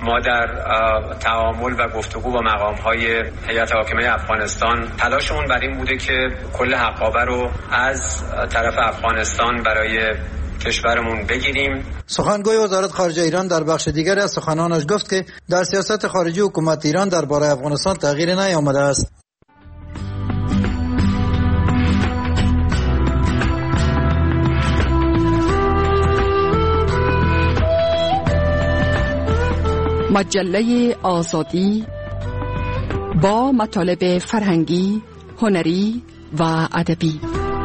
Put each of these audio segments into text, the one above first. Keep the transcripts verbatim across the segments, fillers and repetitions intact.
ما در تعامل و گفتگو با مقام‌های هیئت حاکمه افغانستان تلاشمون بر این بوده که کل حقابه رو از طرف افغانستان برای کشورمون بگیریم. سخنگوی وزارت خارجه ایران در بخش دیگری از سخنانش گفت که در سیاست خارجی حکومت ایران درباره افغانستان تغییری نیامده است. مجله آزادی با مطالب فرهنگی، هنری و ادبی.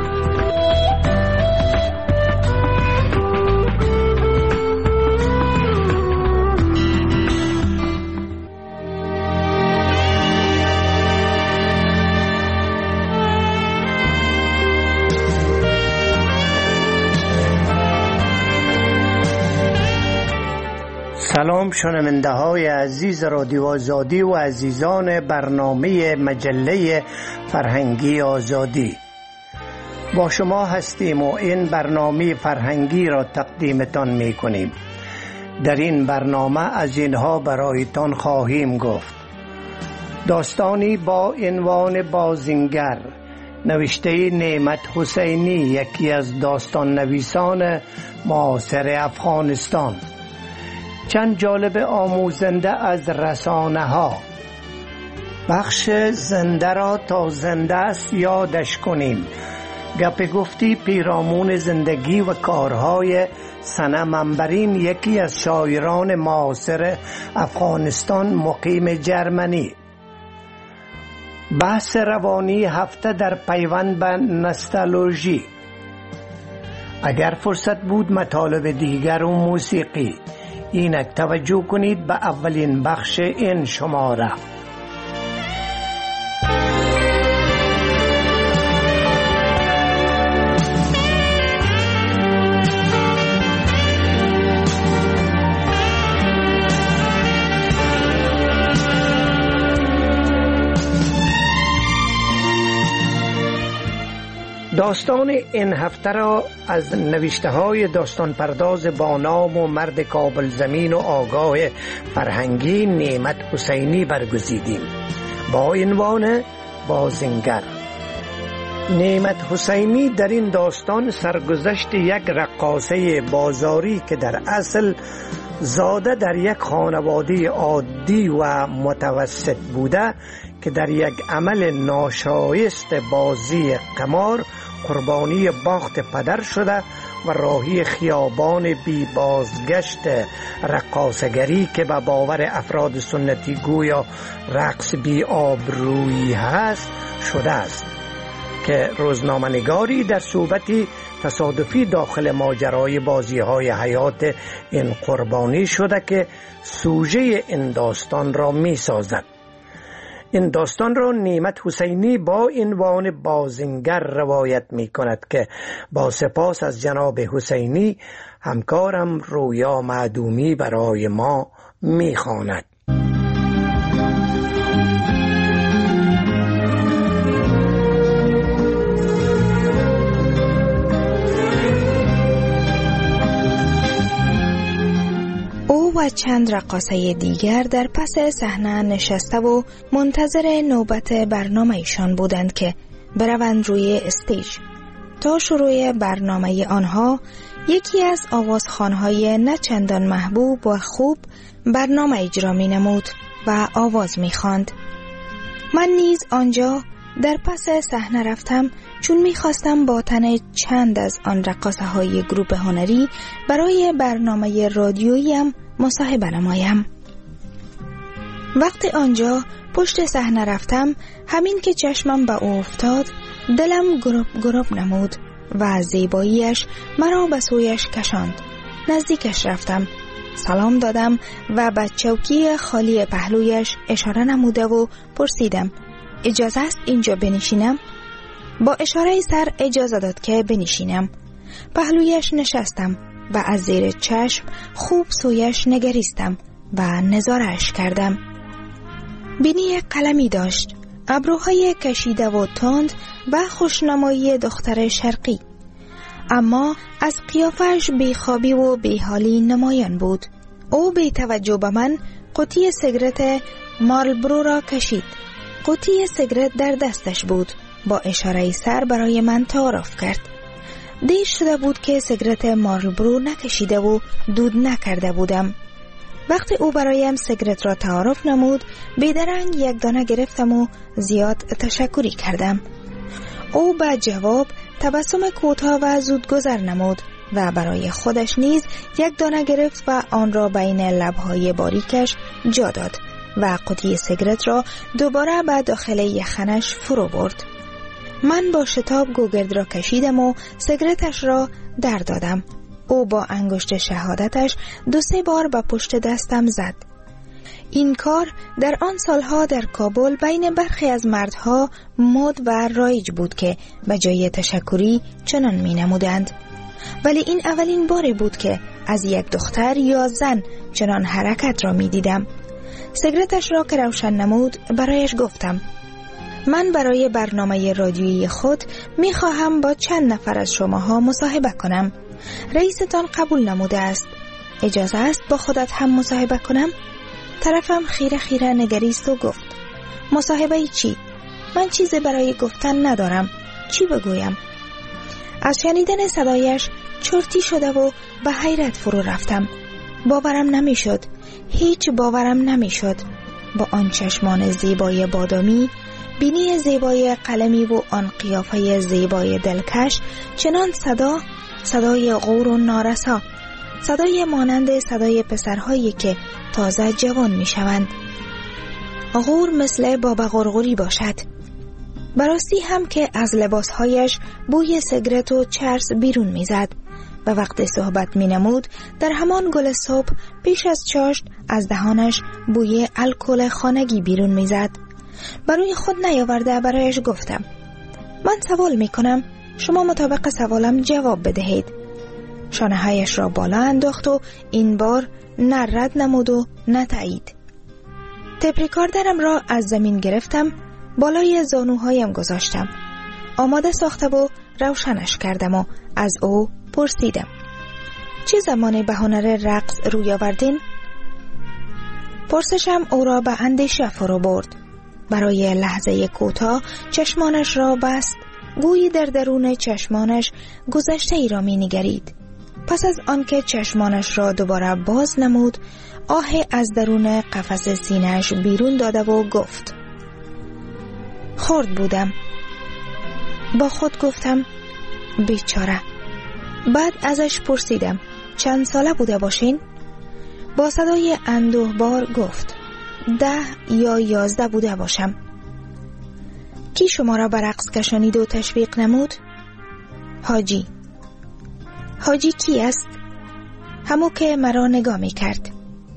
سلام شنونده های عزیز رادیو آزادی و عزیزان برنامه مجله فرهنگی آزادی، با شما هستیم و این برنامه فرهنگی را تقدیمتان می کنیم. در این برنامه از اینها برایتان خواهیم گفت: داستانی با عنوان بازینگر، نوشته نعمت حسینی، یکی از داستان نویسان معاصر افغانستان. چند جالب آموزنده از رسانه ها. بخش زنده را تا زنده است یادش کنیم. گپ گفتی پیرامون زندگی و کارهای صنم انبرین، یکی از شاعران معاصر افغانستان مقیم جرمنی. بحث روانی هفته در پیوند به نوستالژی. اگر فرصت بود مطالب دیگر و موسیقی. اینک توجه کنید به اولین بخش این شماره. داستان این هفته را از نوشته های داستان پرداز با نام و مرد کابل زمین و آگاه فرهنگی نعمت حسینی برگزیدیم با عنوان بازینگر. نعمت حسینی در این داستان سرگذشت یک رقاصه بازاری که در اصل زاده در یک خانواده عادی و متوسط بوده که در یک عمل ناشایست بازی قمار قربانی باخت پدر شده و راهی خیابان بی بازگشت رقاصگری که به باور افراد سنتی گویا رقص بی آبرویی هست شده است، که روزنامه‌نگاری در صحبتی تصادفی داخل ماجرای بازی‌های حیات این قربانی شده که سوژه این داستان را می‌سازد. این داستان را نعمت حسینی با عنوان بازینگر روایت می کند که با سپاس از جناب حسینی همکارم رویا معدومی برای ما می خواند. و چند رقاصه دیگر در پس صحنه نشسته و منتظر نوبت برنامه ایشان بودند که بروند روی استیج. تا شروع برنامه آنها یکی از آوازخوان‌های نه چندان محبوب و خوب برنامه اجرا می نمود و آواز می خواند. من نیز آنجا در پس صحنه رفتم چون می خواستم با تن چند از آن رقاصه های گروه هنری برای برنامه رادیوییم مصاحبه نمایم. وقتی آنجا پشت صحنه رفتم، همین که چشمم به او افتاد دلم گروب گروب نمود و زیباییش مرا به سویش کشاند. نزدیکش رفتم، سلام دادم و به چوکی خالی پهلویش اشاره نموده و پرسیدم اجازه است اینجا بنشینم؟ با اشاره سر اجازه داد که بنشینم. پهلویش نشستم و از زیر چشم خوب سویش نگریستم و نظاره‌اش کردم. بینی قلمی داشت، ابروهای کشیده و تند و خوشنمایی دختر شرقی، اما از قیافش بیخوابی و بیحالی نمایان بود. او بی توجه به من قوطی سیگرت مارلبرو را کشید. قوطی سیگرت در دستش بود. با اشاره سر برای من تعارف کرد. دیر شده بود که سیگرت مارلبرو نکشیده و دود نکرده بودم. وقتی او برایم سیگرت را تعارف نمود، بیدرنگ یک دانه گرفتم و زیاد تشکری کردم. او به جواب تبسم کوتاه و زودگذر نمود و برای خودش نیز یک دانه گرفت و آن را بین لبهای باریکش جا داد و قوطی سیگرت را دوباره به داخل یخنش فرو برد. من با شتاب گوگرد را کشیدم و سیگرتش را در دادم. او با انگشت شهادتش دو سه بار به پشت دستم زد. این کار در آن سالها در کابل بین برخی از مردها مد و رایج بود که به جای تشکری چنان می نمودند. ولی این اولین باری بود که از یک دختر یا زن چنان حرکت را می دیدم. سیگرتش را که روشن نمود برایش گفتم: من برای برنامه رادیویی خود می خواهم با چند نفر از شماها مصاحبه کنم. رئیستان قبول نموده است. اجازه است با خودت هم مصاحبه کنم؟ طرفم خیره خیره نگریست و گفت: مصاحبه چی؟ من چیزی برای گفتن ندارم. چی بگویم؟ از شنیدن صدایش چرتی شده و به حیرت فرو رفتم. باورم نمی شد. هیچ باورم نمی شد. با آن چشمان زیبای بادامی، بینی زیبای قلمی و آن قیافه زیبای دلکش، چنان صدا، صدای غور و نارسا، صدای مانند صدای پسرهایی که تازه جوان می شوند. غور مثل بابا غرغوری باشد. براستی هم که از لباسهایش بوی سیگرت و چرس بیرون می زد و وقتی صحبت می نمود در همان گل صبح پیش از چاشت از دهانش بوی الکل خانگی بیرون می زد. برای خود نیاورده برایش گفتم: من سوال می کنم، شما مطابق سوالم جواب بدهید. شانه هایش را بالا انداخت و این بار نه رد نمود و نه تایید. تپریکاردرم را از زمین گرفتم، بالای زانوهایم گذاشتم، آماده ساخته و روشنش کردم و از او پرسیدم: چه زمانی به هنر رقص روی آوردین؟ پرسشم او را به اندیشه فرو برد. برای لحظه کوتاه چشمانش را بست، گویی در درون چشمانش گذشته ای را می نگرید. پس از آنکه چشمانش را دوباره باز نمود، آهی از درون قفس سینه‌اش بیرون داده و گفت: خرد بودم. با خود گفتم: بیچاره. بعد ازش پرسیدم: چند ساله بوده باشین؟ با صدای اندوهبار گفت: ده یا یازده بوده باشم. کی شما را به رقص کشانید و تشویق نمود؟ حاجی. حاجی کی است؟ همو که مرا نگاه می کرد.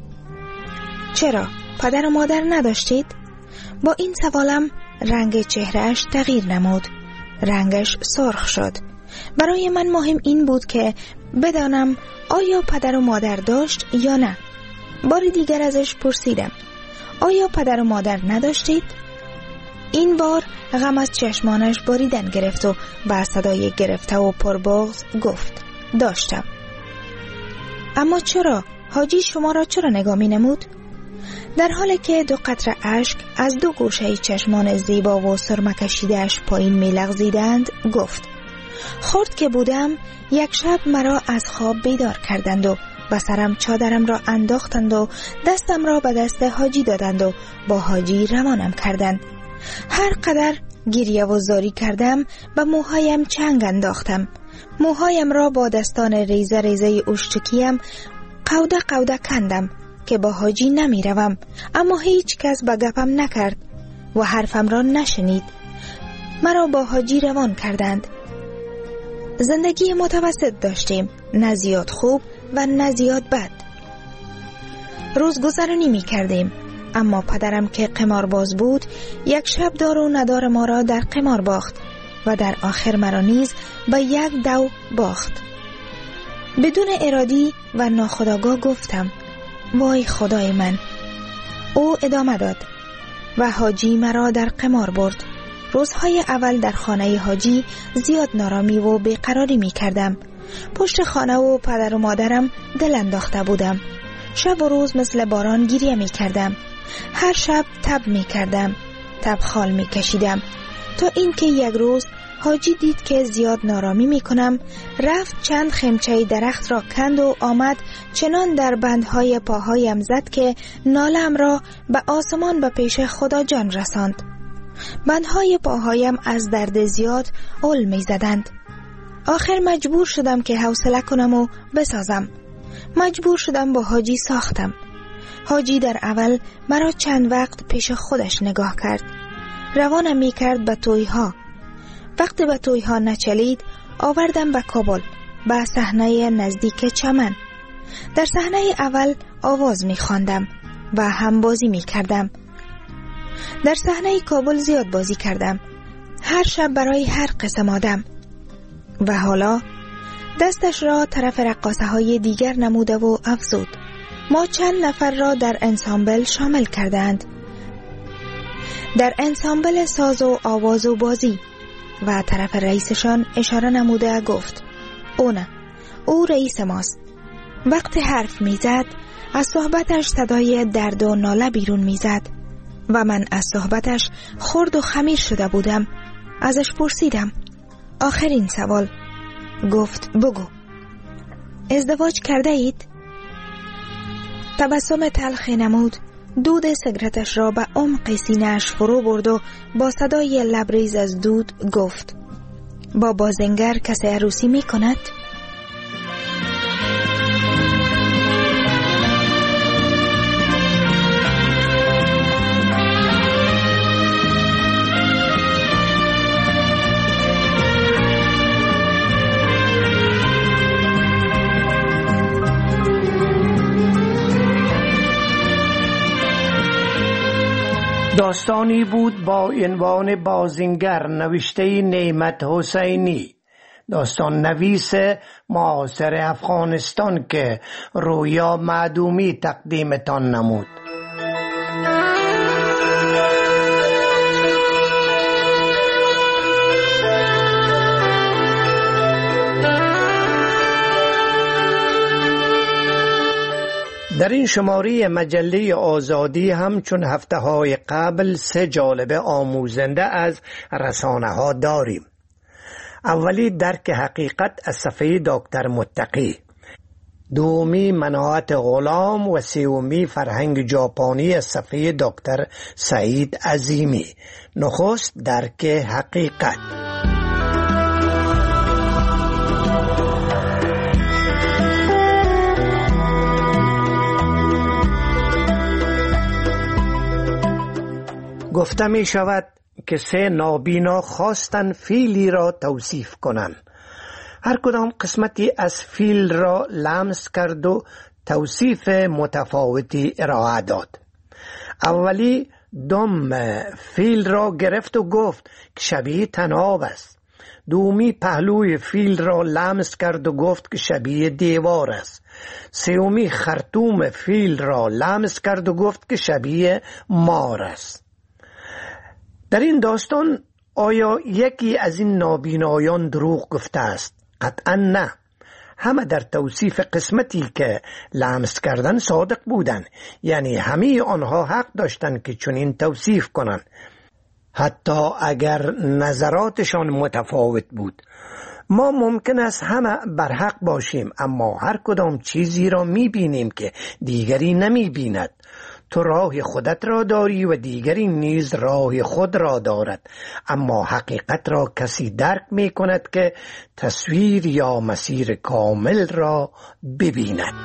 چرا؟ پدر و مادر نداشتید؟ با این سوالم رنگ چهرهش تغییر نمود. رنگش سرخ شد. برای من مهم این بود که بدانم آیا پدر و مادر داشت یا نه. بار دیگر ازش پرسیدم: آیا پدر و مادر نداشتید؟ این بار غم از چشمانش باریدن گرفت و با صدای گرفته و پربغض گفت: داشتم. اما چرا؟ حاجی شما را چرا نگاه می نمود؟ در حالی که دو قطره اشک از دو گوشه چشمان زیبا و سرمه کشیده‌اش پایین می لغزیدند گفت: خرد که بودم یک شب مرا از خواب بیدار کردند و به سرم چادرم را انداختند و دستم را به دست حاجی دادند و با حاجی روانم کردند. هر قدر گریه و زاری کردم به موهایم چنگ انداختم. موهایم را با دستان ریزه ریزه اشتکیم قوده قوده کندم که با حاجی نمی روم، اما هیچ کس به گپم نکرد و حرفم را نشنید. مرا با حاجی روان کردند. زندگی متوسط داشتیم، نه زیاد خوب و نه زیاد بد. روزگذرانی می کردیم، اما پدرم که قمارباز بود یک شب دار و ندار ما را در قمار باخت و در آخر مرا نیز به یک دو باخت. بدون ارادی و ناخودآگاه گفتم: وای خدای من. او ادامه داد: و حاجی مرا در قمار برد. روزهای اول در خانه حاجی زیاد نارامی و بیقراری می کردم. پشت خانه و پدر و مادرم دل انداخته بودم. شب و روز مثل باران گریه می کردم. هر شب تب می کردم، تب خال می کشیدم، تا اینکه یک روز حاجی دید که زیاد نارامی می کنم، رفت چند خمچه درخت را کند و آمد چنان در بندهای پاهایم زد که نالم را به آسمان به پیش خدا جان رساند. بندهای پاهایم از درد زیاد اول می زدند. آخر مجبور شدم که حوصله کنم و بسازم. مجبور شدم با حاجی ساختم. حاجی در اول مرا چند وقت پیش خودش نگاه کرد. روانم می کرد به تویها. وقتی به تویها نچلید آوردم به کابل، به صحنه نزدیک چمن. در صحنه اول آواز می خواندم و هم بازی می کردم. در صحنه کابل زیاد بازی کردم، هر شب برای هر قسم آدم. و حالا دستش را طرف رقاصه های دیگر نموده و افزود. ما چند نفر را در انسامبل شامل کردند، در انسامبل ساز و آواز و بازی. و طرف رئیسشان اشاره نموده گفت او نه، او رئیس ماست. وقتی حرف میزد از صحبتش صدای درد و ناله بیرون میزد و من از صحبتش خرد و خمیر شده بودم. ازش پرسیدم آخرین سوال. گفت بگو، ازدواج کرده اید؟ تبسم تلخی نمود، دود سیگارتش را به عمق سینه‌اش فرو برد و با صدای لبریز از دود گفت با بازنگر کسی عروسی می کند؟ داستانی بود با عنوان بازنگر، نوشته نعمت حسینی، داستان نویس معاصر افغانستان که رویا معدومی تقدیمتان نمود. در این شماره مجله آزادی همچون هفته های قبل سه جالبه آموزنده از رسانه ها داریم. اولی درک حقیقت از صفحه دکتر متقی، دومی مناعت غلام و سومی فرهنگ ژاپنی از صفحه دکتر سعید عظیمی. نخست درک حقیقت. گفته می شود که سه نابینا خواستند فیلی را توصیف کنند. هر کدام قسمتی از فیل را لمس کرد و توصیف متفاوتی ارائه داد. اولی دم فیل را گرفت و گفت که شبیه طناب است. دومی پهلوی فیل را لمس کرد و گفت که شبیه دیوار است. سومی خرطوم فیل را لمس کرد و گفت که شبیه مار است. در این داستان آیا یکی از این نابینایان دروغ گفته است؟ قطعا نه. همه در توصیف قسمتی که لمس کردن صادق بودند، یعنی همه آنها حق داشتند که چنین توصیف کنند، حتی اگر نظراتشان متفاوت بود. ما ممکن است همه برحق باشیم، اما هر کدام چیزی را می‌بینیم که دیگری نمی‌بیند. تو راه خودت را داری و دیگری نیز راه خود را دارد، اما حقیقت را کسی درک می کند که تصویر یا مسیر کامل را ببیند.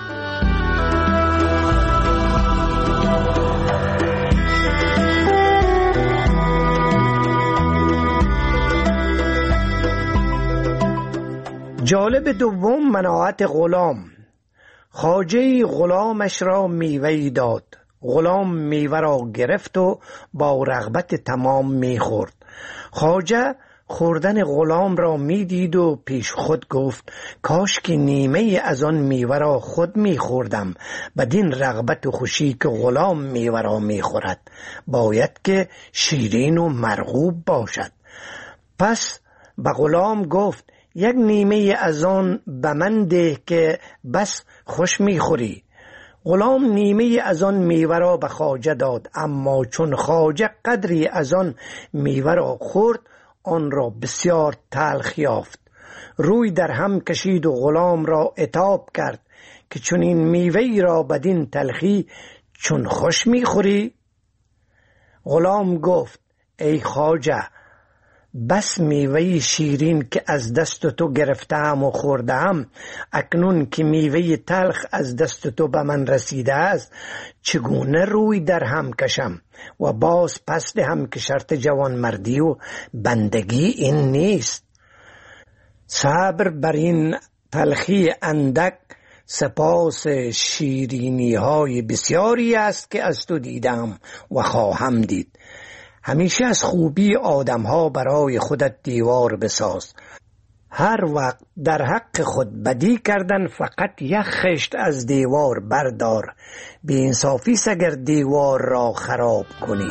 جالب دوم مناعت غلام. خواجه غلامش را میوه‌ای داد. غلام میوه را گرفت و با رغبت تمام میخورد. خواجه خوردن غلام را میدید و پیش خود گفت کاش که نیمه از آن میوه را خود میخوردم. بدین رغبت و خوشی که غلام میوه را میخورد باید که شیرین و مرغوب باشد. پس به غلام گفت یک نیمه از آن به من ده که بس خوش میخوری. غلام نیمه از آن میوه را به خواجه داد، اما چون خواجه قدری از آن میوه را خورد آن را بسیار تلخ یافت. روی در هم کشید و غلام را عتاب کرد که چون این میوه را بدین تلخی چون خوش میخوری؟ غلام گفت ای خواجه، بس میوه شیرین که از دست تو گرفتم و خوردم، اکنون که میوه تلخ از دست تو به من رسیده است چگونه روی در هم کشم و باز پس دهم که شرط جوان مردی و بندگی این نیست. صبر بر این تلخی اندک سپاس شیرینی های بسیاری است که از تو دیدم و خواهم دید. همیشه از خوبی آدم ها برای خودت دیوار بساز. هر وقت در حق خود بدی کردن فقط یک خشت از دیوار بردار، بی انصافی است اگر دیوار را خراب کنی.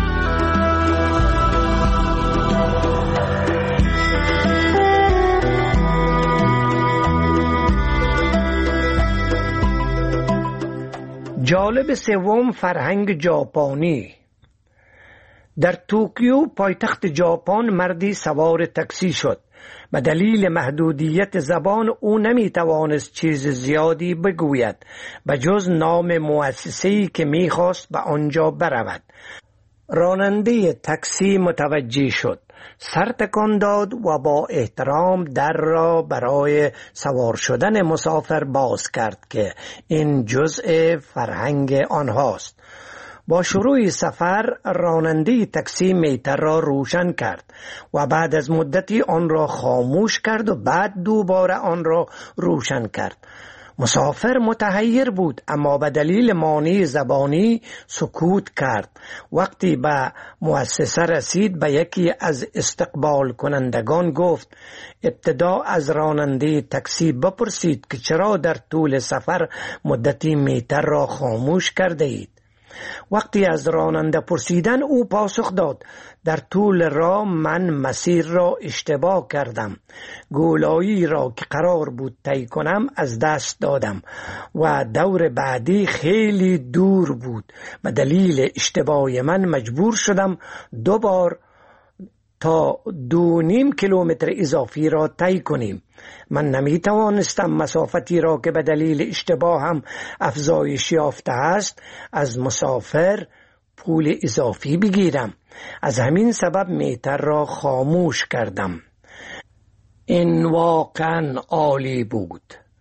جالب سوم، فرهنگ ژاپنی. در توکیو پایتخت ژاپن مردی سوار تاکسی شد. به دلیل محدودیت زبان او نمی توانست چیز زیادی بگوید به جز نام مؤسسه‌ای که می خواست به آنجا برود. راننده تاکسی متوجه شد، سر تکان داد و با احترام در را برای سوار شدن مسافر باز کرد که این جزء فرهنگ آنهاست. با شروع سفر راننده تاکسی میتر را روشن کرد و بعد از مدتی آن را خاموش کرد و بعد دوباره آن را روشن کرد. مسافر متحیر بود اما به دلیل مانع زبانی سکوت کرد. وقتی به مؤسسه رسید به یکی از استقبال کنندگان گفت ابتدا از راننده تاکسی بپرسید که چرا در طول سفر مدتی میتر را خاموش کرده اید. وقتی از راننده پرسیدن او پاسخ داد در طول راه من مسیر را اشتباه کردم، گولایی را که قرار بود طی کنم از دست دادم و دور بعدی خیلی دور بود. به دلیل اشتباه من مجبور شدم دو بار تا دو نیم کیلومتر اضافی را طی کنیم. من نمی توانستم مسافتی را که به دلیل اشتباه هم افزایش یافته است از مسافر پول اضافی بگیرم. از همین سبب میتر را خاموش کردم. این واقعا عالی بود.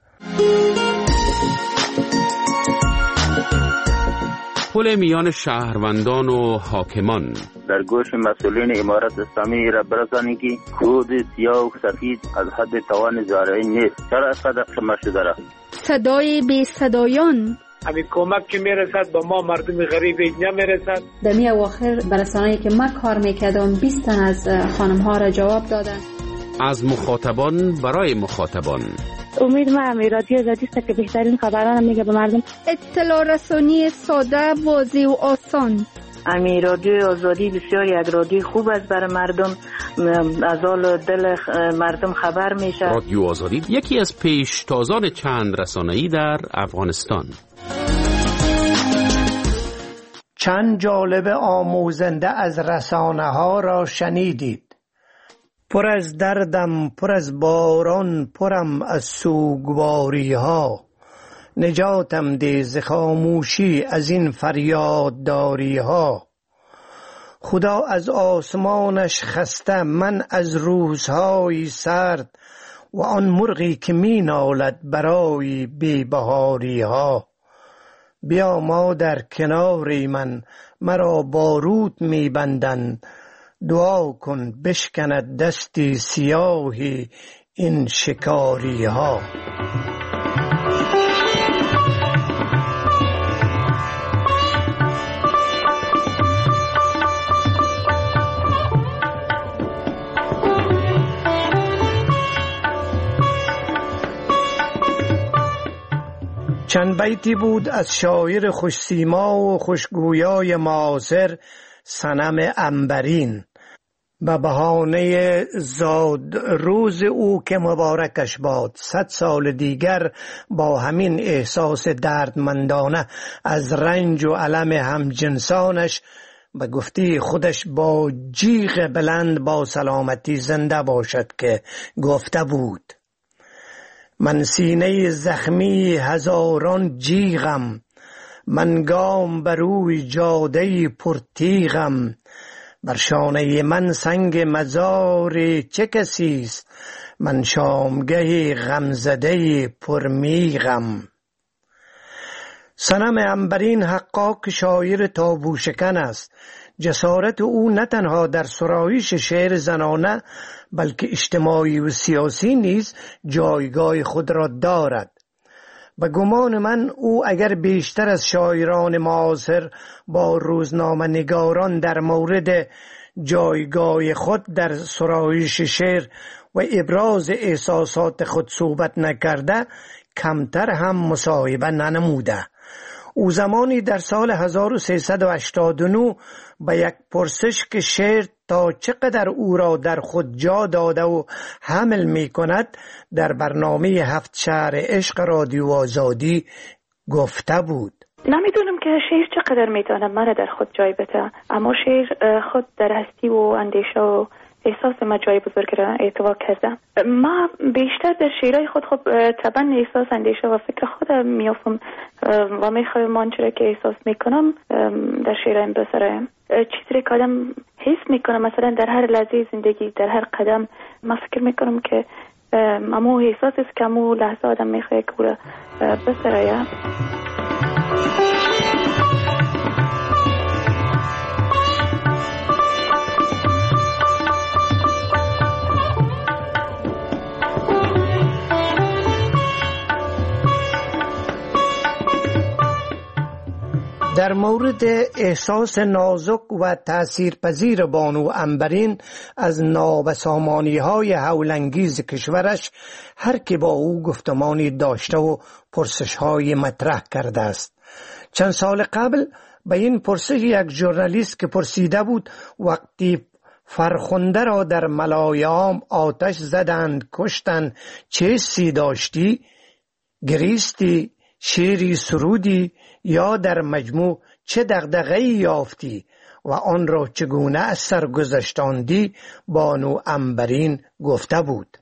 پل میان شهروندان و حاکمان. در گوش مسئولین امارت اسلامی را برسانید که کود سیاه و سفید از حد توان زارعین نیست. چرا صدق شما شده را؟ صدای بی صدایان. همین کمک که میرسد با ما مردم غریب اینجا میرسد. در می اواخر برسانه‌ای که من کار میکردم بیست تن از خانم ها را جواب دادن. از مخاطبان برای مخاطبان. امید من رادیو آزادی است که بهترین خبران میگه به مردم. اطلاع رسانی ساده، واضح و آسان. امی رادیو آزادی بسیار یک رادیو خوب است برای مردم، از حال دل مردم خبر میشه. رادیو آزادی یکی از پیشتازان چند رسانه‌ای در افغانستان. چند جالب آموزنده از رسانه ها را شنیدید. پر از دردم، پر از باران، پرم از سوگواری ها. نجاتم ده ز خاموشی از این فریادداری ها. خدا از آسمانش خسته، من از روزهای سرد و آن مرغی که می نالد برای بی بهاری ها. بیا ما در کناری من، مرا باروت می بندند. دعا کن بشکند دستی سیاهی این شکاری ها. چند بیتی بود از شاعر خوشسیما و خوشگویای معاصر صنم عنبرین. به بهانه زاد روز او که مبارکش باد، صد سال دیگر با همین احساس دردمندانه از رنج و الم همجنسانش به گفته خودش با جیغ بلند با سلامتی زنده باشد که گفته بود: من سینه زخمی هزاران جیغم، من گام بر روی جاده پرتیغم، بر شانه من سنگ مزار چه کسیست، من شامگه غمزده پرمیغم. صنم عنبرین حقاق شاعر تابوشکن است. جسارت او نه تنها در سرایش شعر زنانه بلکه اجتماعی و سیاسی نیز جایگاه خود را دارد. به گمان من او اگر بیشتر از شاعران معاصر با روزنامه نگاران در مورد جایگاه خود در سرایش شعر و ابراز احساسات خود صحبت نکرده، کمتر هم مصاحبه ننموده. او زمانی در سال هزار و سیصد و هشتاد و نه به یک پرسش که شعر تا چقدر او را در خود جا داده و حمل می کند در برنامه هفت شهر عشق رادیو آزادی گفته بود: نمیدونم که شعر چقدر میتونه مرا در خود جای بده، اما شعر خود در هستی و اندیشه و احساس ما جای بزرگ را اعتبار کرده. ما بیشتر در شعرهای خود خب طبعا احساس اندیشه و فکر خود میافم و میخوایم آنچه که احساس میکنم در شعرهایم بسرایم. چیزی که آدم حس میکنم مثلا در هر لحظه زندگی، در هر قدم، ما فکر میکنم که امو احساس است که امو لحظه آدم میخواه که او را بسرایم. در مورد احساس نازک و تأثیرپذیر بانو عنبرین از نابسامانی های هولانگیز کشورش هر که با او گفتمانی داشته و پرسش های مطرح کرده است. چند سال قبل به این پرسش یک ژورنالیست که پرسیده بود وقتی فرخنده را در ملای عام آتش زدند کشتند چه حسی داشتی؟ گریستی؟ شعری سرودی؟ یا در مجموع چه دغدغه‌ای یافتی و آن را چگونه از سر گذشتاندی؟ بانو عنبرین گفته بود: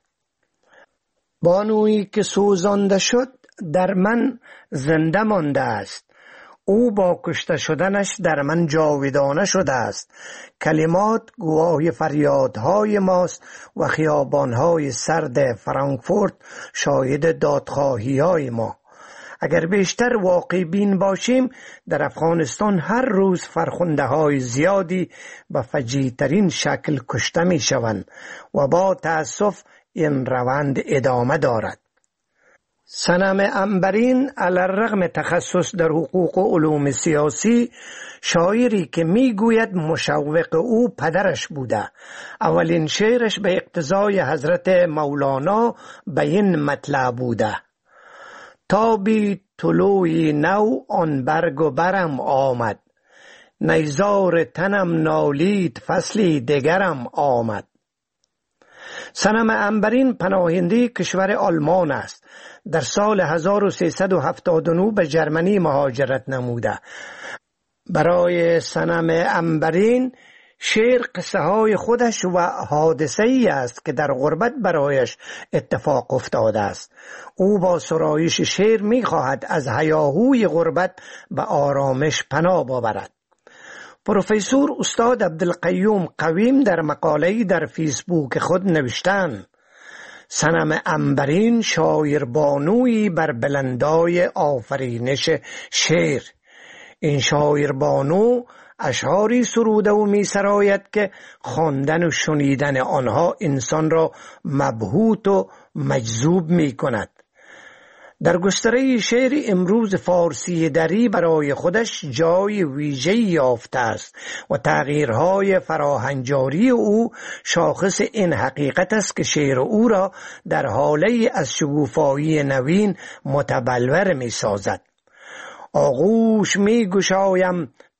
بانویی که سوزانده شد در من زنده مانده است. او با کشته شدنش در من جاودانه شده است. کلمات گواه فریادهای ماست و خیابانهای سرد فرانکفورت شاهد دادخواهی‌های ما. اگر بیشتر واقع بین باشیم در افغانستان هر روز فرخنده های زیادی به فجیع‌ترین شکل کشته می شوند و با تأسف این روند ادامه دارد. صنم عنبرین علی‌الرغم تخصص در حقوق و علوم سیاسی، شاعری که می گوید مشوق او پدرش بوده. اولین شعرش به اقتضای حضرت مولانا به این مطلع بوده: تا بی طلوعی نو آن برگ و برم آمد، نیزار تنم نالید فصلی دگرم آمد. صنم عنبرین پناهنده کشور آلمان است. در سال هزار و سیصد و هفتاد و نه به جرمنی مهاجرت نموده. برای صنم عنبرین شعر قصه های خودش و حادثه ای است که در غربت برایش اتفاق افتاده است. او با سرایش شعر می خواهد از هیاهوی غربت به آرامش پناه ببرد. پروفسور استاد عبدالقیوم قویم در مقاله‌ای در فیسبوک خود نوشتند: صنم عنبرین شاعر بانویی بر بلندای آفرینش شعر. این شاعر بانو اشعاری سروده و می سراید که خواندن و شنیدن آنها انسان را مبهوت و مجذوب می کند. در گستره شعر امروز فارسی دری برای خودش جای ویژه‌ای یافته است و تغییرهای فراهنجاری او شاخص این حقیقت است که شعر او را در حاله از شگوفایی نوین متبلور می سازد. آغوش می گشایم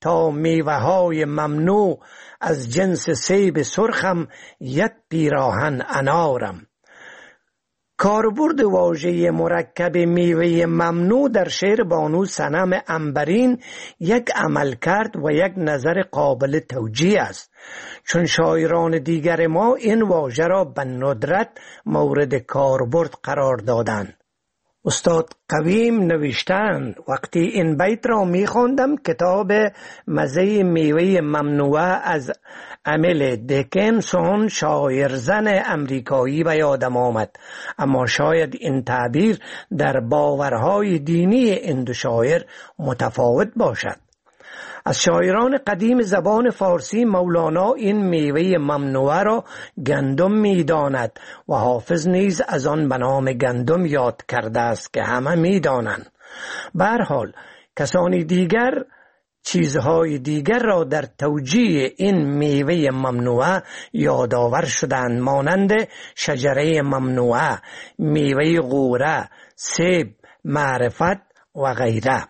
تا میوه های ممنوع از جنس سیب سرخم یک پیراهن انارم. کاربرد واژه مرکب میوه ممنوع در شعر بانو صنم عنبرین یک عملکرد و یک نظر قابل توجیه است، چون شاعران دیگر ما این واژه را به ندرت مورد کاربرد قرار دادند. استاد قویم نوشتند وقتی این بیت را می خواندم کتاب مزه میوه ممنوعه از امیل دیکنسون شاعر زن امریکایی به یادم آمد، اما شاید این تعبیر در باورهای دینی این دو شاعر متفاوت باشد. از شاعران قدیم زبان فارسی مولانا این میوه ممنوعه را گندم می داند و حافظ نیز از آن به نام گندم یاد کرده است که همه می دانند. به هر حال کسانی دیگر چیزهای دیگر را در توجیه این میوه ممنوعه یادآور شدند، مانند شجره ممنوعه، میوه غوره، سیب، معرفت و غیره.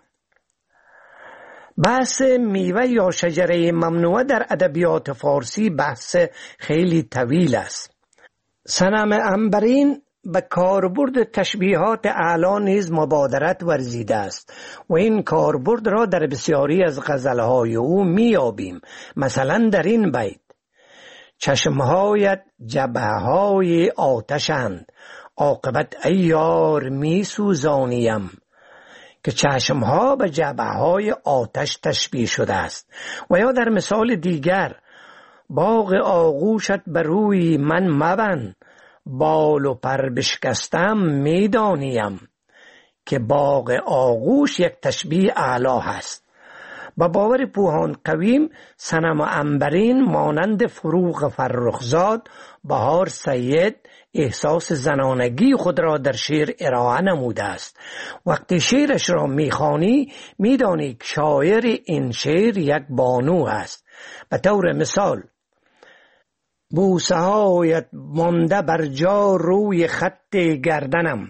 بحث میوه یا شجره ممنوعه در ادبیات فارسی بحث خیلی طویل است. صنم عنبرین به کاربرد تشبیهات اعلی نیز مبادرت ورزیده است و این کاربرد را در بسیاری از غزلهای او میابیم. مثلا در این بیت: چشمهایت جبههای آتشند، عاقبت ای یار می سوزانیم، که چشمها به جبههای آتش تشبیه شده است. و یا در مثال دیگر: باغ آغوشت بر روی من مبند، بال و پر بشکستم میدانیم، که باغ آغوش یک تشبیه اعلی هست. با باور پوهان قویم صنم عنبرین مانند فروغ فرخزاد، بهار سید احساس زنانگی خود را در شعر ارائه نموده است. وقتی شعرش را میخوانی میدانی که شاعر این شعر یک بانو است. به طور مثال: بوسه هایت مانده بر جا روی خط گردنم،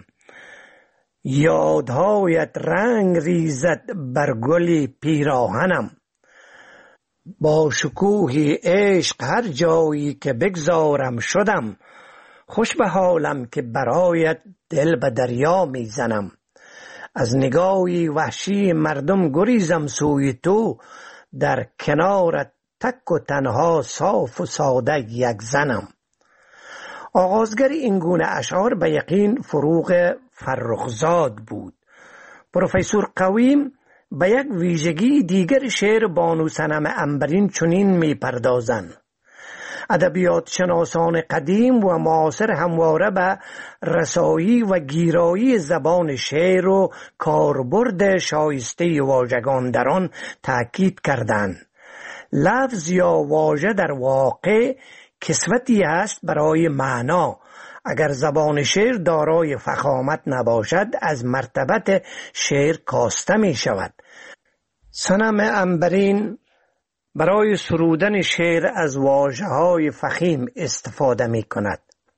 یادهایت رنگ ریزد بر گل پیراهنم، با شکوه عشق هر جایی که بگذارم شدم، خوش به حالم که برایت دل به دریا میزنم، از نگاهی وحشی مردم گریزم سوی تو، در کنارت تک و تنها صاف و ساده یک زنم. آغازگر این گونه اشعار به یقین فروغ فرخزاد بود. پروفسور قویم به یک ویژگی دیگر شعر بانو صنم عنبرین چنین می پردازند: ادبیات شناسان قدیم و معاصر همواره به رسایی و گیرایی زبان شعر و کاربرد شایسته واژگان در آن تأکید کردند. لفظ یا واژه در واقع کسوتی است برای معنا. اگر زبان شعر دارای فخامت نباشد از مرتبت شعر کاسته می شود. صنم عنبرین برای سرودن شعر از واژه‌های فخیم استفاده می کند.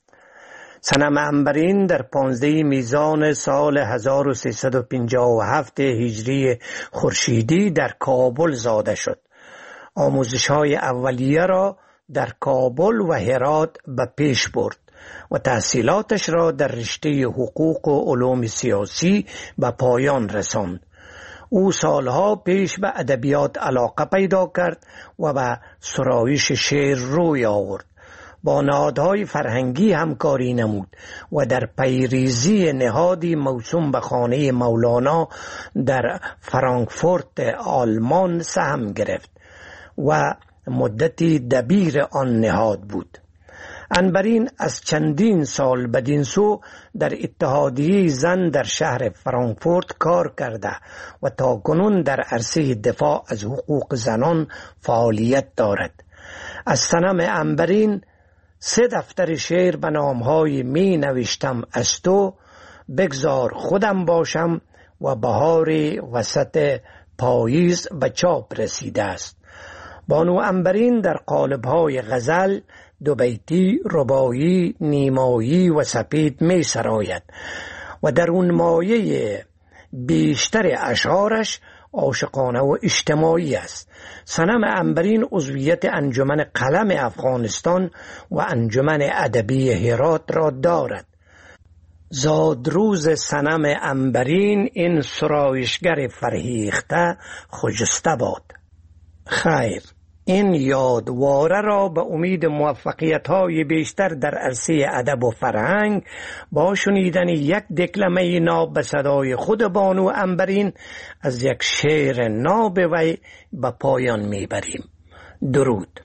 صنم عنبرین در پانزده میزان سال هزار و سیصد و پنجاه و هفت هجری خورشیدی در کابل زاده شد. آموزش‌های اولیه را در کابل و هرات به پیش برد و تحصیلاتش را در رشته حقوق و علوم سیاسی به پایان رساند. او سالها پیش به ادبیات علاقه پیدا کرد و به سرایش شعر روی آورد. با نهادهای فرهنگی همکاری نمود و در پیریزی نهادی موسوم به خانه مولانا در فرانکفورت آلمان سهم گرفت و مدتی دبیر آن نهاد بود. عنبرین از چندین سال بدین سو در اتحادیه زن در شهر فرانکفورت کار کرده و تا کنون در عرصه دفاع از حقوق زنان فعالیت دارد. از صنم عنبرین سه دفتر شعر به نامهای می نوشتم از تو، بگذار خودم باشم و بهار وسط پاییز به چاپ رسیده است. بانو عنبرین در قالب‌های غزل، دو بیتی، رباعی، نیمایی و سپید می سراید و در اون مایه بیشتر اشعارش عاشقانه و اجتماعی است. صنم عنبرین عضویت انجمن قلم افغانستان و انجمن ادبی هرات را دارد. زادروز صنم عنبرین این سرایشگر فرهیخته خجسته باد. خیر، این یادواره را به امید موفقیت‌های بیشتر در عرصه ادب و فرهنگ با شنیدن یک دکلمه ناب به صدای خود بانو عنبرین از یک شعر ناب وی به پایان میبریم. درود.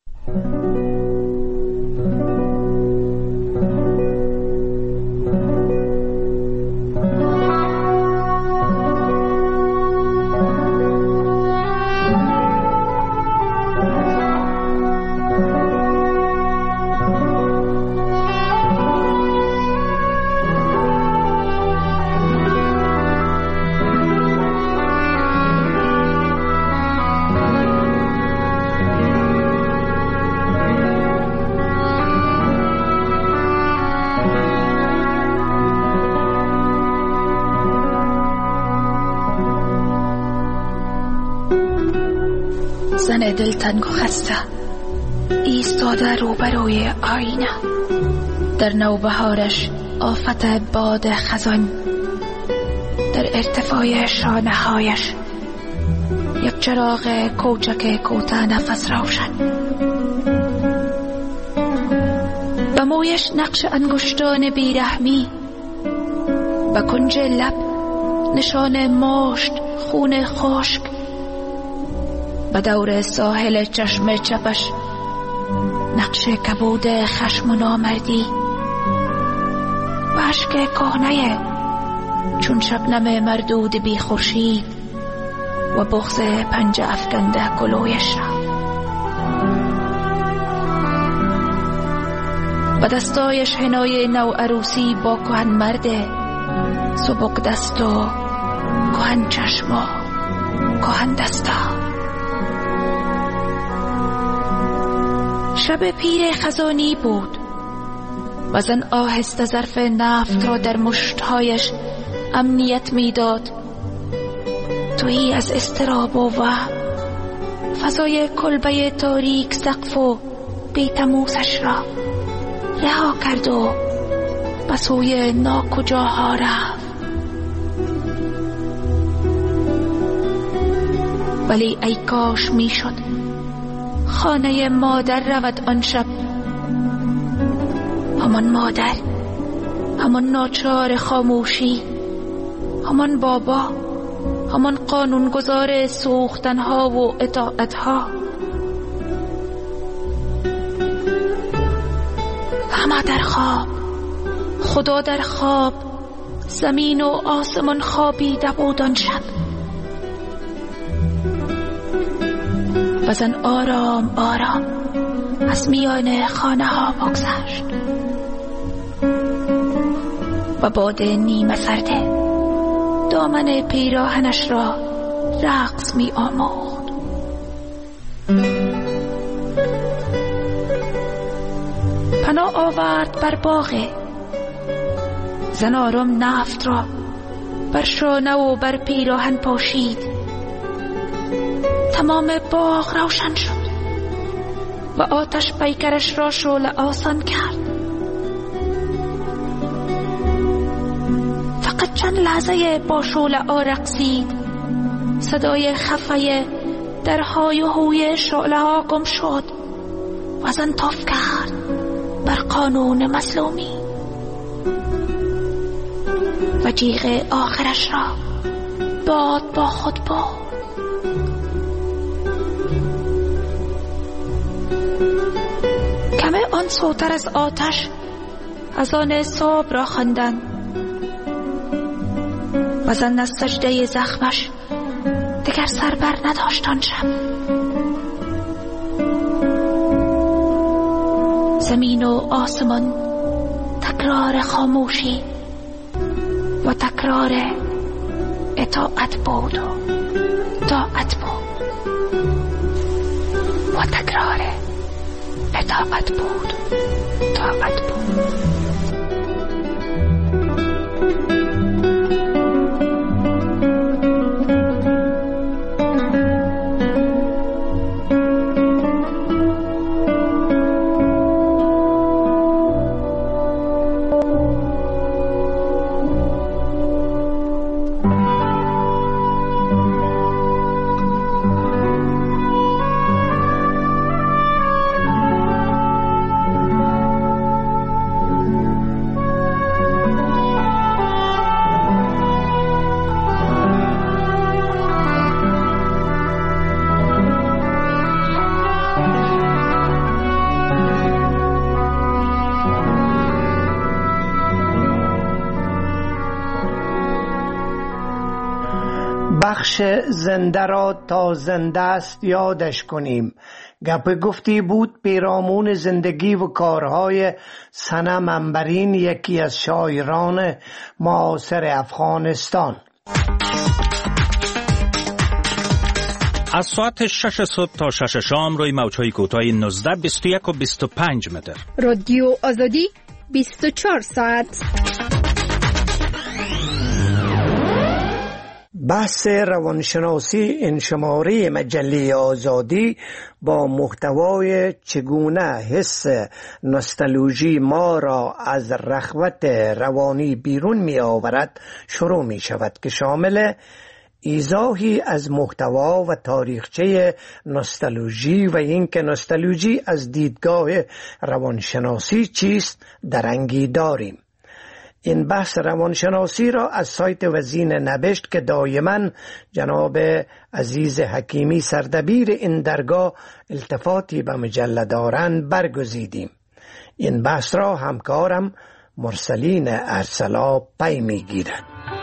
زن دلتنگ و خسته ایستاده روبروی آینه، در نوبهارش آفت باد خزان، در ارتفاع شانه هایش یک چراغ کوچک کوتاه نفس روشن، به مویش نقش انگشتان بیرحمی، به کنج لب نشان مشت خون خشک، به دور ساحل چشم چپش نقش کبود خشم و نامردی، و اشک کهنه چون شبنم مردود بی خورشید و بغض پنجه افکنده گلویش را. به دستایش حنای نو عروسی با کهن مرده، سبک دست و کهن چشم و کهن دستا. شب پیر خزانی بود و زن آهسته ظرف نفت را در مشتهایش امنیت میداد. تویی از اضطراب و وهم فضای کلبه تاریک سقف و قیتموسش را رها کرد و به سوی ناکجاها رفت. ولی ای کاش میشد خانه مادر رود آن شب. همان مادر، همان ناچار خاموشی، همان بابا، همان قانونگذار سوختنها و اطاعتها. همه در خواب، خدا در خواب، زمین و آسمان خوابیده بود آن شب. و زن آرام آرام از میان خانه ها بگذشت و باد نیمه سرده دامن پیراهنش را رقص می آموخت. پناه آورد بر باغ. زن آرام نفت را بر شانه و بر پیراهن پاشید. تمام باغ روشن شد و آتش پیکرش را شعله آسان کرد. فقط چند لحظه با شعله ها رقصید. صدای خفه در های و هوی شعله ها گم شد و زن تاف کرد بر قانون مظلومی و جیغ آخرش را باد با خود برد. کمه آن سوتر از آتش از آن صبح را خواندند و زن از سجده زخمش دیگر سر بر نداشت آن شب. زمین و آسمان تکرار خاموشی و تکرار اطاعت بود و طاعت بود و تکرار اطاعت بود طاعت بود. نقش زنده را تا زنده است یادش کنیم. گپ گفتی بود پیرامون زندگی و کارهای صنم عنبرین، یکی از شاعران معاصر افغانستان. از ساعت شش صبح تا شش شام روی موج‌های کوتاه نوزده، بیست و یک و بیست و پنج متر. رادیو آزادی بیست و چهار ساعت. بحث روانشناسی این شماره مجله آزادی با محتوای چگونه حس نوستالژی ما را از رخوت روانی بیرون می آورد شروع می شود که شامل ایضاحی از محتوا و تاریخچه نوستالژی و اینکه نوستالژی از دیدگاه روانشناسی چیست درنگی داریم. این بحث روانشناسی را از سایت وزین نبشت که دائما جناب عزیز حکیمی سردبیر این درگاه التفاتی به مجله دارند برگزیدیم. این بحث را همکارم مرسلین ارسلا پی میگیرد.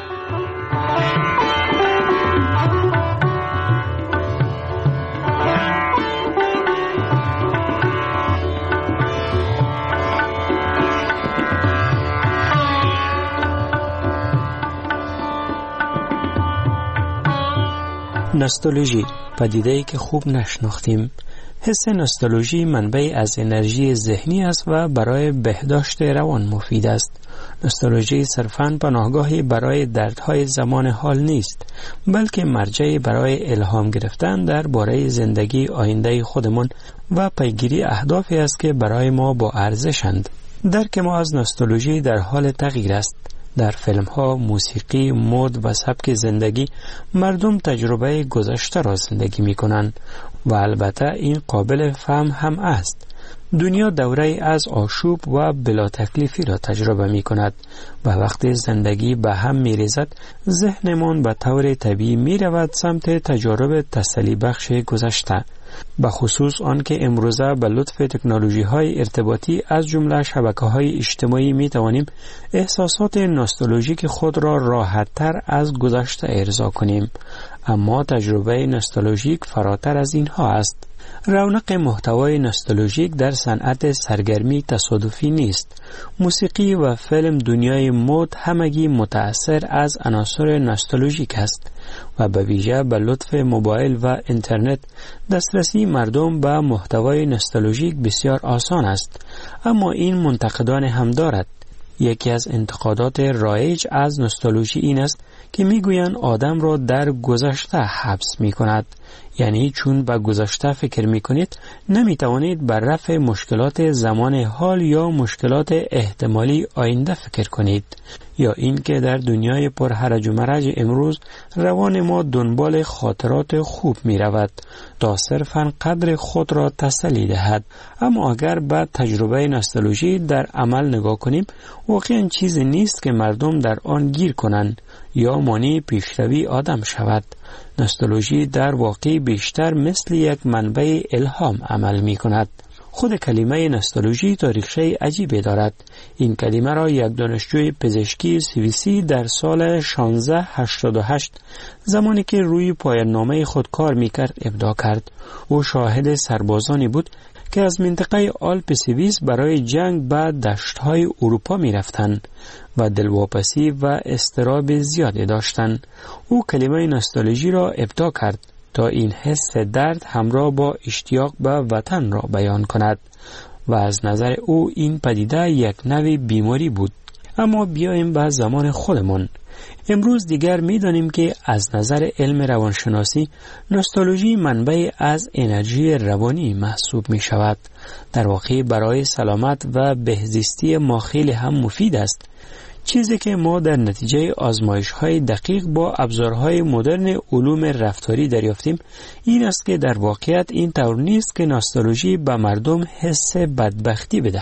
نوستالژی، پدیده‌ای که خوب نشناختیم. حس نوستالژی منبعی از انرژی ذهنی است و برای بهداشت روان مفید است. نوستالژی صرفاً پناهگاهی برای دردهای زمان حال نیست، بلکه مرجعی برای الهام گرفتن درباره زندگی آینده خودمان و پیگیری اهدافی است که برای ما با ارزشند. درک ما از نوستالژی در حال تغییر است. در فیلم ها، موسیقی، مد و سبک زندگی مردم تجربه گذشته را زندگی می کنند و البته این قابل فهم هم است. دنیا دوره از آشوب و بلا تکلیفی را تجربه می کند و وقتی زندگی به هم می ریزد، ذهنمان به طور طبیعی می رود سمت تجارب تسلی بخش گذشته. به خصوص آن که امروزه به لطف تکنولوژی های ارتباطی از جمله شبکه های اجتماعی می توانیم احساسات نوستالژیک خود را راحت تر از گذشته ارضا کنیم. اما تجربه نوستالژیک فراتر از اینها است. رونق محتوای نوستالژیک در صنعت سرگرمی تصادفی نیست. موسیقی و فیلم دنیای مد همگی متأثر از عناصر نوستالژیک است و به ویژه به لطف موبایل و اینترنت دسترسی مردم به محتوای نوستالژیک بسیار آسان است. اما این منتقدان هم دارد. یکی از انتقادات رایج از نوستالژی این است که میگویند آدم را در گذشته حبس می کند. یعنی چون به گذشته فکر می کنید نمی توانید بر رفع مشکلات زمان حال یا مشکلات احتمالی آینده فکر کنید، یا اینکه در دنیای پر هرج و مرج امروز روان ما دنبال خاطرات خوب می رود تا صرفاً قدر خود را تسلی دهد. اما اگر به تجربه نوستالژی در عمل نگاه کنیم، واقعاً چیزی نیست که مردم در آن گیر کنند یا مانع پیشروی آدم شود. نوستالژی در واقع بیشتر مثل یک منبع الهام عمل می کند. خود کلمه نوستالژی تاریخچه عجیبی دارد. این کلمه را یک دانشجوی پزشکی سوئیسی در سال شانزده هشتاد و هشت زمانی که روی پایان‌نامه خود کار می‌کرد ابداع کرد. او شاهد سربازانی بود که از منطقه آلپ سوئیس برای جنگ به دشت‌های اروپا می‌رفتند و دلواپسی و اضطراب زیادی داشتند. او کلمه نوستالژی را ابداع کرد تا این حس درد همراه با اشتیاق به وطن را بیان کند و از نظر او این پدیده یک نوع بیماری بود. اما بیاییم به زمان خودمان. امروز دیگر می‌دانیم که از نظر علم روانشناسی نوستالژی منبع از انرژی روانی محسوب می شود. در واقع برای سلامت و بهزیستی ما خیلی هم مفید است. چیزی که ما در نتیجه آزمایش‌های دقیق با ابزارهای مدرن علوم رفتاری دریافتیم این است که در واقعیت این طور نیست که نوستالژی به مردم حس بدبختی بدهد.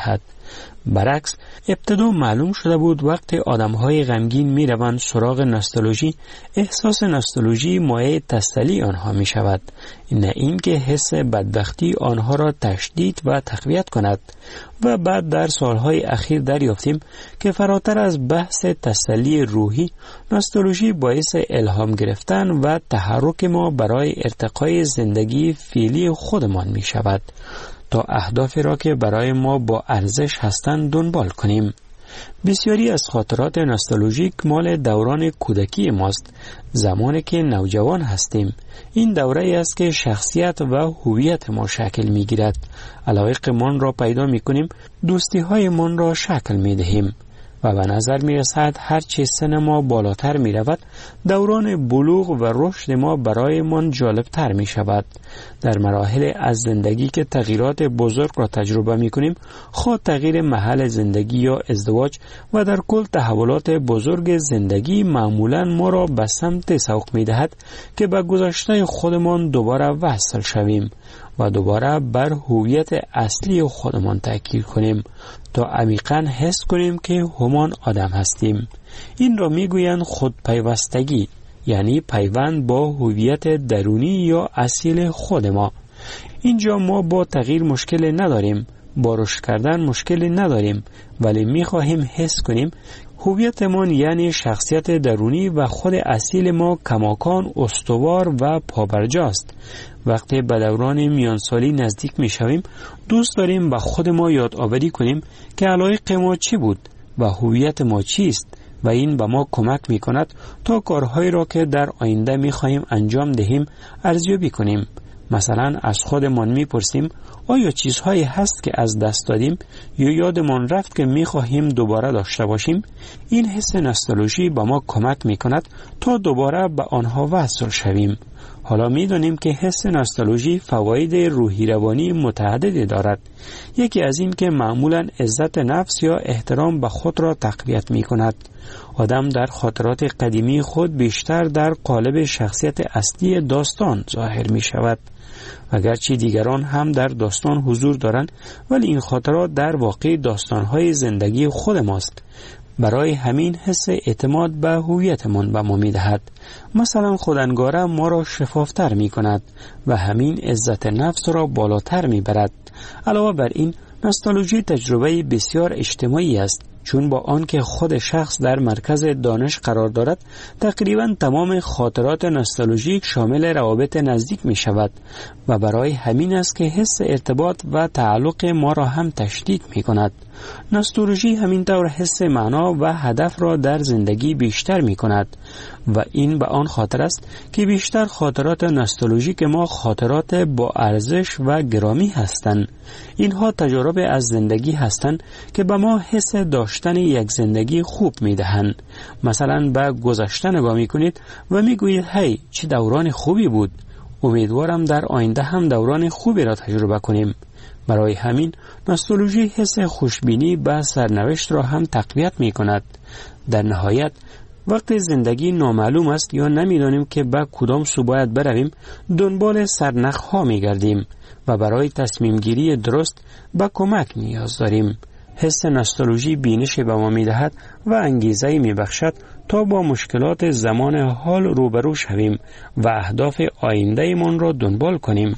برعکس ابتدا معلوم شده بود وقتی آدم‌های غمگین می‌روند سراغ نوستالژی، احساس نوستالژی مایه تسلی آنها می‌شود، نه اینکه حس بدبختی آنها را تشدید و تقویت کند. و بعد در سالهای اخیر دریافتیم که فراتر از بحث تسلی روحی، نوستالژی باعث الهام گرفتن و تحرک ما برای ارتقای زندگی فعلی خودمان می‌شود تا اهدافی را که برای ما با ارزش هستند دنبال کنیم. بسیاری از خاطرات نوستالژیک مال دوران کودکی ماست، زمانی که نوجوان هستیم. این دوره است که شخصیت و هویت ما شکل می گیرد. علایقمان را پیدا می کنیم، دوستی های من را شکل می دهیم و به نظر می رسد هرچه سن ما بالاتر می رود، دوران بلوغ و رشد ما برای من جالب تر می شود. در مراحل از زندگی که تغییرات بزرگ را تجربه می کنیم، خود تغییر محل زندگی یا ازدواج و در کل تحولات بزرگ زندگی معمولا ما را به سمت سوق می دهد که به گذشته خودمان دوباره وصل شویم و دوباره بر هویت اصلی خودمان تأکید کنیم تا عمیقاً حس کنیم که همان آدم هستیم. این را میگویند خودپیوستگی، یعنی پیوند با هویت درونی یا اصیل خود ما. اینجا ما با تغییر مشکل نداریم، با رشد کردن مشکل نداریم، ولی میخواهیم حس کنیم هویتمان یعنی شخصیت درونی و خود اصیل ما کماکان استوار و پابرجاست. وقتی به دوران میانسالی نزدیک می شویم، دوست داریم به خود ما یادآوری کنیم که علایق ما چی بود و هویت ما چیست و این به ما کمک می کند تا کارهایی را که در آینده می خواهیم انجام دهیم ارزیابی کنیم. مثلا از خودمان می پرسیم آیا چیزهایی هست که از دست دادیم یا یادمان رفت که می خواهیم دوباره داشته باشیم؟ این حس نوستالژی به ما کمک می کند تا دوباره به آنها وصل شویم. حالا می دانیم که حس نوستالژی فواید روحی روانی متعددی دارد. یکی از این که معمولا عزت نفس یا احترام به خود را تقویت می کند. آدم در خاطرات قدیمی خود بیشتر در قالب شخصیت اصلی داستان ظاهر می شود. اگرچه دیگران هم در داستان حضور دارند، ولی این خاطرات در واقع داستان‌های زندگی خود ماست. برای همین حس اعتماد به هویتمان به ما می‌دهد. مثلا خودانگاره ما را شفافتر می‌کند و همین عزت نفس را بالاتر می‌برد. علاوه بر این، نوستالژی تجربه بسیار اجتماعی است، چون با آنکه خود شخص در مرکز دانش قرار دارد، تقریبا تمام خاطرات نوستالژیک شامل روابط نزدیک می شود و برای همین است که حس ارتباط و تعلق ما را هم تشدید می کند. نوستالژی همینطور حس معنا و هدف را در زندگی بیشتر می کند و این به آن خاطر است که بیشتر خاطرات نوستالژیک ما خاطرات با ارزش و گرامی هستند. اینها تجارب از زندگی هستند که به ما حس داشتن یک زندگی خوب می دهند. مثلا به گذشته نگاه می کنید و می گویید هی چه دوران خوبی بود، امیدوارم در آینده هم دوران خوبی را تجربه کنیم. برای همین نوستالژی حس خوشبینی به سرنوشت را هم تقویت می کند. در نهایت وقتی زندگی نامعلوم است یا نمیدانیم که به کدام سو باید برویم، دنبال سرنخها می گردیم و برای تصمیم گیری درست به کمک نیاز داریم. حس نوستالژی بینش به ما می دهد و انگیزه می بخشد تا با مشکلات زمان حال روبرو شویم و اهداف آینده من را دنبال کنیم.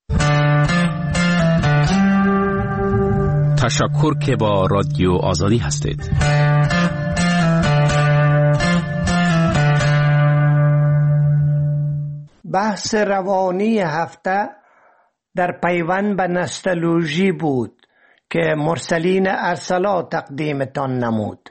تشکر که با رادیو آزادی هستید. بحث روانی هفته در پیوند به نوستالژی بود که مرسلین ارسلا تقدیمتان نمود.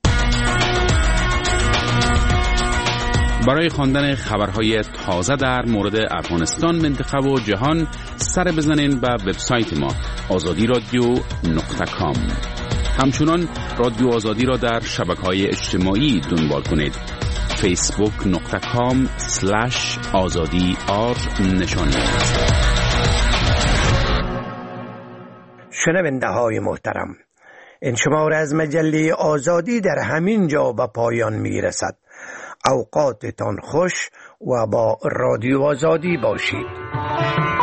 برای خواندن خبرهای تازه در مورد افغانستان، منطقه و جهان سر بزنین به وبسایت ما آزادی رادیو نقطه کام. همچنان رادیو آزادی را در شبکه‌های اجتماعی دنبال کنید. فیسبوک نقطه کام سلش آزادی آر نشان دهید. شنونده های محترم، این شماره از مجله آزادی در همین جا به پایان می رسد. اوقاتتان خوش و با رادیو آزادی باشید.